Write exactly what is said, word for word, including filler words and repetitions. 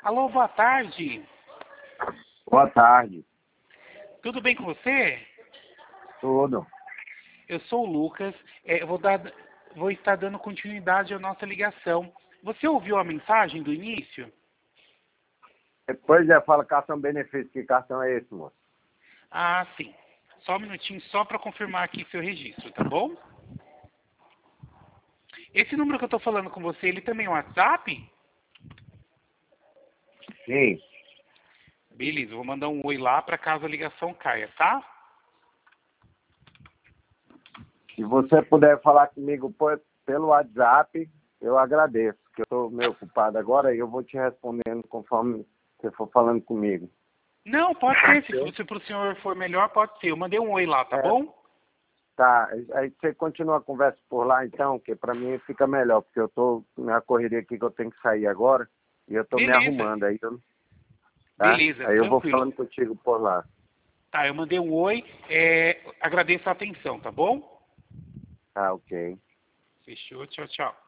Alô, boa tarde. Boa tarde. Tudo bem com você? Tudo. Eu sou o Lucas. É, eu vou, dar, vou estar dando continuidade à nossa ligação. Você ouviu a mensagem do início? Pois é, fala cartão benefício. Que cartão é esse, moço? Ah, sim. Só um minutinho, só para confirmar aqui seu registro, tá bom? Esse número que eu estou falando com você, ele também é um WhatsApp? Sim. Beleza, eu vou mandar um oi lá para caso a ligação caia, tá? Se você puder falar comigo por- pelo WhatsApp, eu agradeço, que eu estou meio ocupado agora e eu vou te respondendo conforme você for falando comigo. Não, pode ser. Se, for- se para o senhor for melhor, pode ser. Eu mandei um oi lá, tá É, bom? tá, aí você continua a conversa por lá então, que para mim fica melhor, porque eu estou na correria aqui que eu tenho que sair agora e eu estou me Beleza. arrumando aí, eu- tá? Beleza, Aí eu vou tranquilo. falando contigo por lá. Tá, eu mandei um oi. É, agradeço a atenção, tá bom? Tá, ok. Fechou, tchau, tchau.